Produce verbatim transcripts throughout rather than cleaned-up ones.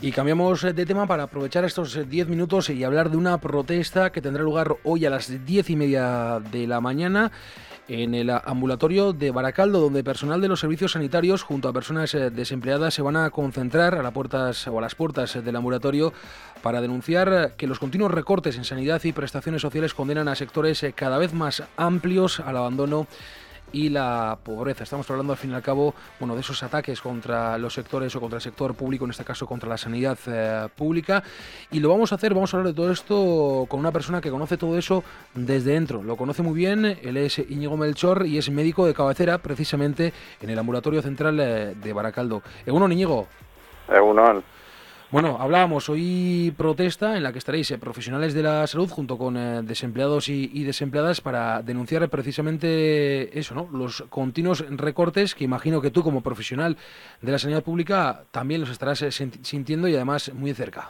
Y cambiamos de tema para aprovechar estos diez minutos y hablar de una protesta que tendrá lugar hoy a las diez y media de la mañana en el ambulatorio de Baracaldo, donde personal de los servicios sanitarios junto a personas desempleadas se van a concentrar a las puertas o a las puertas del ambulatorio para denunciar que los continuos recortes en sanidad y prestaciones sociales condenan a sectores cada vez más amplios al abandono y la pobreza. Estamos hablando al fin y al cabo, bueno, de esos ataques contra los sectores o contra el sector público, en este caso contra la sanidad eh, pública, y lo vamos a hacer, vamos a hablar de todo esto con una persona que conoce todo eso desde dentro, lo conoce muy bien. Él es Íñigo Melchor y es médico de cabecera precisamente en el ambulatorio central eh, de Baracaldo. Egunon, Íñigo. Egunon. Bueno, hablábamos hoy protesta en la que estaréis eh, profesionales de la salud junto con eh, desempleados y, y desempleadas para denunciar precisamente eso, ¿no? Los continuos recortes que imagino que tú como profesional de la sanidad pública también los estarás eh, sintiendo y además muy de cerca.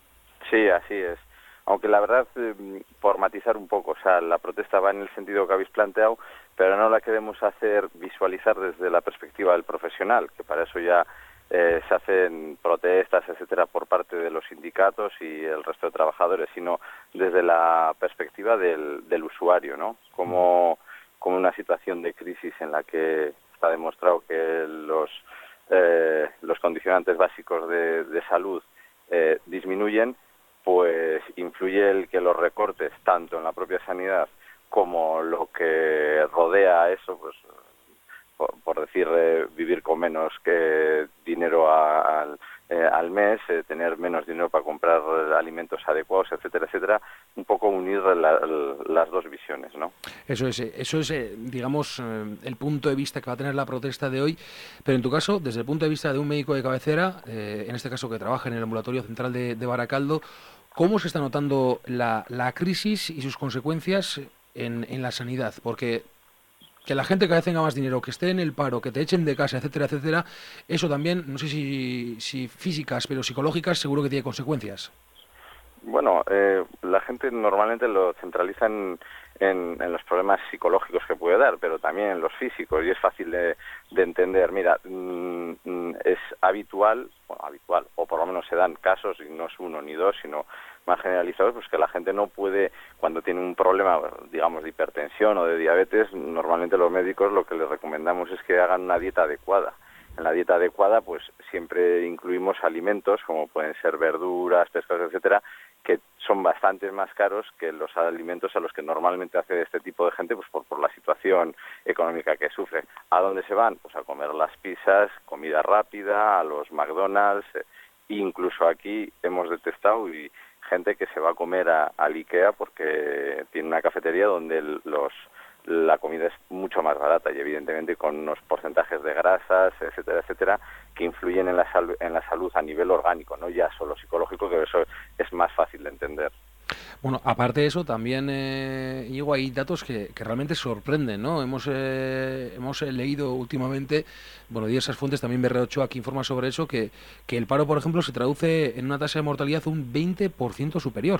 Sí, así es. Aunque la verdad, eh, por matizar un poco, o sea, la protesta va en el sentido que habéis planteado, pero no la queremos hacer visualizar desde la perspectiva del profesional, que para eso ya Eh, se hacen protestas, etcétera, por parte de los sindicatos y el resto de trabajadores, sino desde la perspectiva del, del usuario, ¿no? Como, como una situación de crisis en la que está demostrado que los, eh, los condicionantes básicos de, de salud eh, disminuyen, pues influye el que los recortes, tanto en la propia sanidad como lo que rodea a eso, pues por, por decir, eh, vivir con menos que dinero a, a, eh, al mes, eh, tener menos dinero para comprar alimentos adecuados, etcétera, etcétera, un poco unir la, la, las dos visiones, ¿no? Eso es, eso es, digamos, el punto de vista que va a tener la protesta de hoy, pero en tu caso, desde el punto de vista de un médico de cabecera, eh, en este caso que trabaja en el ambulatorio central de, de Baracaldo, ¿cómo se está notando la, la crisis y sus consecuencias en, en la sanidad? Porque que la gente cada vez tenga más dinero, que esté en el paro, que te echen de casa, etcétera, etcétera, eso también, no sé si, si físicas, pero psicológicas, seguro que tiene consecuencias. Bueno, eh, la gente normalmente lo centraliza en, en, en los problemas psicológicos que puede dar, pero también en los físicos, y es fácil de, de entender. Mira, mmm, es habitual, bueno, habitual, o por lo menos se dan casos, y no es uno ni dos, sino más generalizados, pues que la gente no puede, cuando tiene un problema, digamos, de hipertensión o de diabetes, normalmente los médicos lo que les recomendamos es que hagan una dieta adecuada. En la dieta adecuada, pues siempre incluimos alimentos como pueden ser verduras, pescados, etcétera, que son bastante más caros que los alimentos a los que normalmente accede este tipo de gente, pues por, por la situación económica que sufre. ¿A dónde se van? Pues a comer las pizzas, comida rápida, a los McDonald's, eh, incluso aquí hemos detectado y gente que se va a comer a, al IKEA porque tiene una cafetería donde el, los la comida es mucho más barata y evidentemente con unos porcentajes de grasas, etcétera, etcétera, que influyen en la, sal, en la salud a nivel orgánico, no ya solo psicológico, que eso es más fácil de entender. Bueno, aparte de eso, también, eh, Diego, hay datos que, que realmente sorprenden, ¿no? Hemos eh, hemos leído últimamente, bueno, diversas fuentes, también B R ocho aquí informa sobre eso, que, que el paro, por ejemplo, se traduce en una tasa de mortalidad un veinte por ciento superior.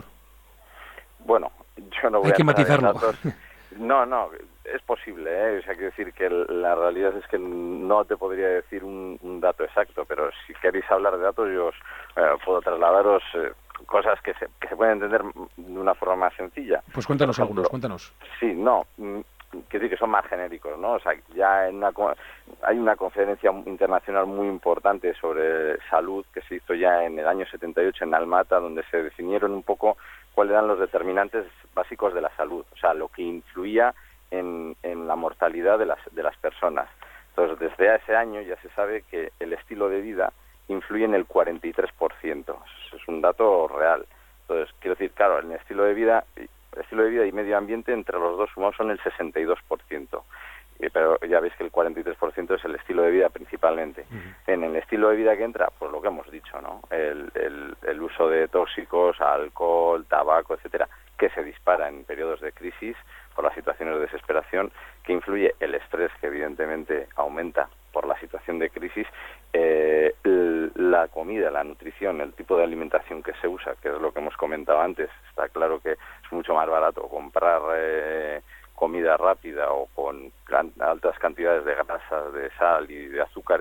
Bueno, yo no voy hay a que matizarlo. Datos. No, no, es posible, ¿eh? O sea, quiero decir que la realidad es que no te podría decir un, un dato exacto, pero si queréis hablar de datos, yo os eh, puedo trasladaros eh, cosas que se, que se pueden entender de una forma más sencilla. Pues cuéntanos ejemplo, algunos, cuéntanos. Sí, no, quiero decir que son más genéricos, ¿no? O sea, ya en una, hay una conferencia internacional muy importante sobre salud que se hizo ya en el año setenta y ocho en Almata, donde se definieron un poco cuáles eran los determinantes básicos de la salud, o sea, lo que influía en, en la mortalidad de las, de las personas. Entonces, desde ese año ya se sabe que el estilo de vida influye en el cuarenta y tres por ciento. Eso es un dato real. Entonces, quiero decir, claro, el estilo de vida, el estilo de vida y medio ambiente entre los dos sumados son el sesenta y dos por ciento. Pero ya veis que el cuarenta y tres por ciento es el estilo de vida principalmente. Uh-huh. En el estilo de vida que entra, pues lo que hemos dicho, ¿no? El, el, el uso de tóxicos, alcohol, tabaco, etcétera, que se dispara en periodos de crisis por las situaciones de desesperación, que influye el estrés, que evidentemente aumenta por la situación de crisis, eh, la comida, la nutrición, el tipo de alimentación que se usa, que es lo que hemos comentado antes. Está claro que es mucho más barato comprar eh, comida rápida o con altas cantidades de grasas, de sal y de azúcares,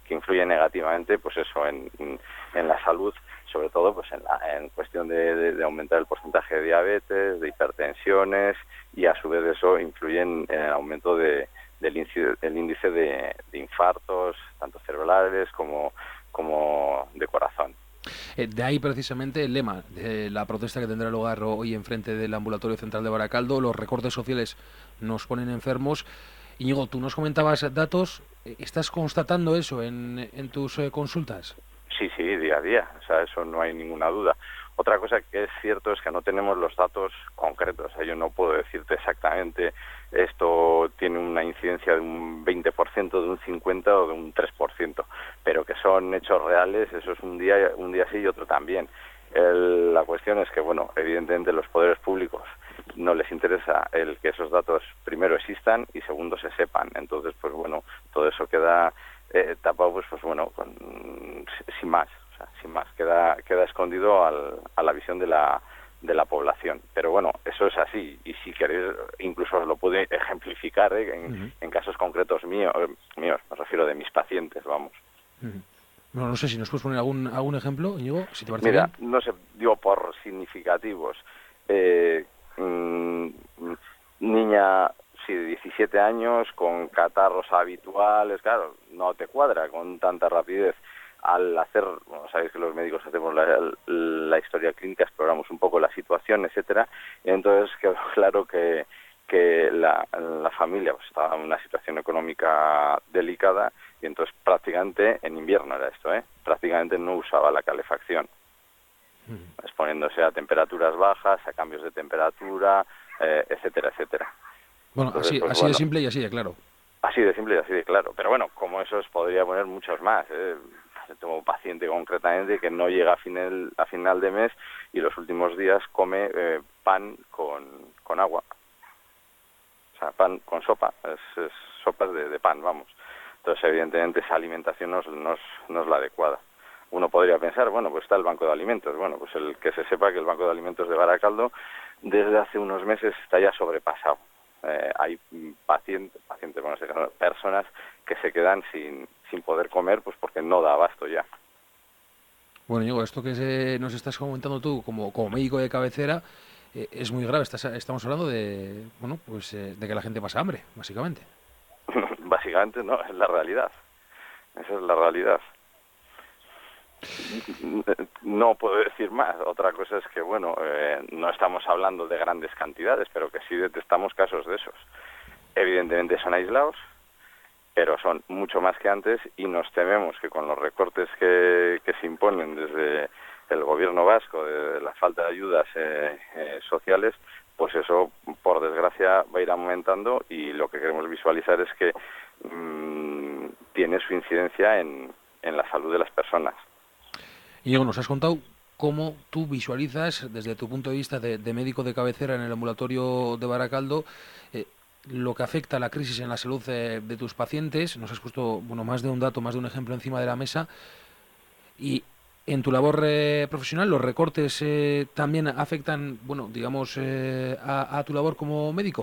que influye negativamente, pues eso, en, en la salud, sobre todo pues en, la, en cuestión de, de, de aumentar el porcentaje de diabetes, de hipertensiones, y a su vez eso influye en, en el aumento de, del índice, el índice de, de infartos, tanto cerebrales como, como de corazón. De ahí precisamente el lema de la protesta que tendrá lugar hoy enfrente del ambulatorio central de Baracaldo. Los recortes sociales nos ponen enfermos. Íñigo, tú nos comentabas datos. ¿Estás constatando eso en, en tus eh, consultas? Sí, sí, día a día. O sea, eso no hay ninguna duda. Otra cosa que es cierto es que no tenemos los datos concretos. O sea, yo no puedo decirte exactamente esto tiene una incidencia de un veinte por ciento, de un cincuenta por ciento o de un tres por ciento, pero que son hechos reales, eso es un día, un día sí y otro también. El, la cuestión es que, bueno, evidentemente los poderes públicos no les interesa el que esos datos primero existan y segundo se sepan. Entonces, pues bueno, todo eso queda eh, tapado, pues, pues bueno, con, sin más. Sin más, queda queda escondido al, a la visión de la de la población. Pero bueno, eso es así, y si queréis, incluso os lo puedo ejemplificar ¿eh? en, uh-huh. en casos concretos míos, míos, me refiero de mis pacientes, vamos. Uh-huh. Bueno, no sé si nos puedes poner algún algún ejemplo, Íñigo, si te parece Mira, bien. no sé, digo por significativos. Eh, mmm, niña, sí, de diecisiete años, con catarros habituales, claro, no te cuadra con tanta rapidez. Al hacer, bueno, sabéis que los médicos hacemos la, la historia clínica, exploramos un poco la situación, etcétera, y entonces quedó claro que, que la, la familia pues, estaba en una situación económica delicada, y entonces prácticamente, en invierno era esto, ¿eh? prácticamente no usaba la calefacción, mm. exponiéndose a temperaturas bajas, a cambios de temperatura, eh, etcétera, etcétera. Bueno, entonces, así, pues, así bueno, de simple y así de claro. Así de simple y así de claro, pero bueno, como eso os podría poner muchos más, ¿eh? Tengo un paciente concretamente que no llega a final, a final de mes y los últimos días come eh, pan con, con agua. O sea, pan con sopa, es, es sopas de, de pan, vamos. Entonces, evidentemente, esa alimentación no es, no, es, no es la adecuada. Uno podría pensar, bueno, pues está el Banco de Alimentos. Bueno, pues el que se sepa que el Banco de Alimentos de Baracaldo desde hace unos meses está ya sobrepasado. Eh, hay pacientes, pacientes, bueno, personas que se quedan sin, sin poder comer, pues porque no da abasto ya. Bueno, Íñigo, esto que se, nos estás comentando tú como, como médico de cabecera eh, es muy grave. Estás, estamos hablando de, bueno, pues eh, de que la gente pasa hambre, básicamente. Básicamente no, es la realidad. Esa es la realidad. No puedo decir más. Otra cosa es que, bueno, eh, no estamos hablando de grandes cantidades, pero que sí detectamos casos de esos. Evidentemente son aislados, pero son mucho más que antes, y nos tememos que con los recortes que, que se imponen desde el gobierno vasco, de la falta de ayudas eh, eh, sociales, pues eso, por desgracia, va a ir aumentando, y lo que queremos visualizar es que mmm, tiene su incidencia en, en la salud de las personas. Íñigo, nos has contado cómo tú visualizas, desde tu punto de vista de, de médico de cabecera en el ambulatorio de Baracaldo, eh, lo que afecta a la crisis en la salud de, de tus pacientes. Nos has puesto bueno, más de un dato, más de un ejemplo encima de la mesa. Y en tu labor eh, profesional, ¿los recortes eh, también afectan, bueno, digamos, eh, a, a tu labor como médico?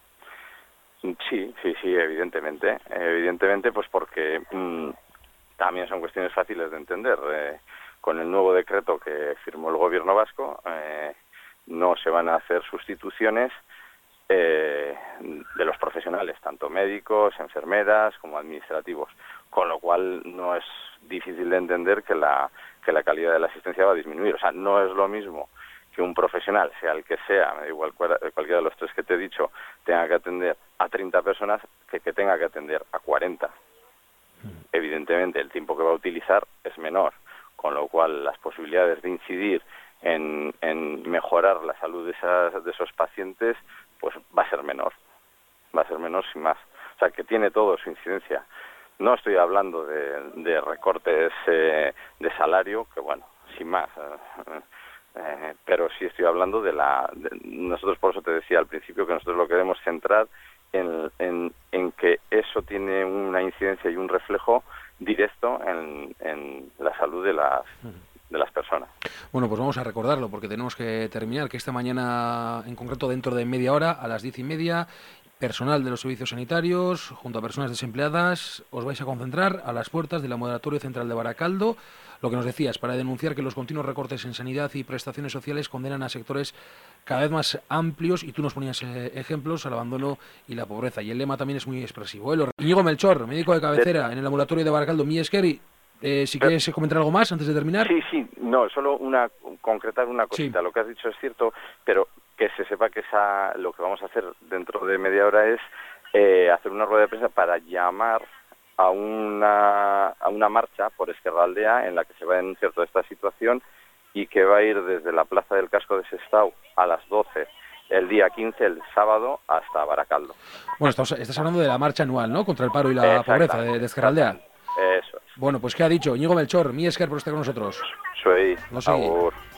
Sí, sí, sí, evidentemente. Evidentemente, pues porque mmm, también son cuestiones fáciles de entender. Eh, con el nuevo decreto que firmó el gobierno vasco, eh, no se van a hacer sustituciones eh, de los profesionales, tanto médicos, enfermeras como administrativos, con lo cual no es difícil de entender que la, que la calidad de la asistencia va a disminuir. O sea, no es lo mismo que un profesional, sea el que sea, me da igual cual, cualquiera de los tres que te he dicho, tenga que atender a treinta personas que que tenga que atender a cuarenta. Evidentemente, el tiempo que va a utilizar es menor, con lo cual las posibilidades de incidir en, en mejorar la salud de, esas, de esos pacientes pues va a ser menor, va a ser menor sin más. O sea, que tiene todo su incidencia. No estoy hablando de, de recortes eh, de salario, que bueno, sin más, eh, eh, pero sí estoy hablando de la... De, nosotros, por eso te decía al principio, que nosotros lo queremos centrar en, en, en que eso tiene una incidencia y un reflejo directo en, en la salud de las, de las personas. Bueno, pues vamos a recordarlo porque tenemos que terminar, que esta mañana, en concreto dentro de media hora, a las diez y media, Personal de los servicios sanitarios, junto a personas desempleadas, os vais a concentrar a las puertas del Ambulatorio Central de Baracaldo, lo que nos decías, para denunciar que los continuos recortes en sanidad y prestaciones sociales condenan a sectores cada vez más amplios, y tú nos ponías eh, ejemplos, al abandono y la pobreza. Y el lema también es muy expresivo. ¿eh? Íñigo Melchor, médico de cabecera en el Ambulatorio de Baracaldo, mi esker, y eh, si quieres comentar algo más antes de terminar. Sí, sí, no, solo una concretar una cosita. Sí. Lo que has dicho es cierto, pero que se sepa que esa, lo que vamos a hacer dentro de media hora es eh, hacer una rueda de prensa para llamar a una, a una marcha por Ezkerraldea en la que se va a denunciar toda esta situación y que va a ir desde la Plaza del Casco de Sestao a las doce el día quince, el sábado, hasta Baracaldo. Bueno, estás, estás hablando de la marcha anual, ¿no?, contra el paro y la pobreza de, de Ezkerraldea. Eso es. Bueno, pues ¿qué ha dicho? Íñigo Melchor, mi esker por estar con nosotros. Soy No sé. Agur.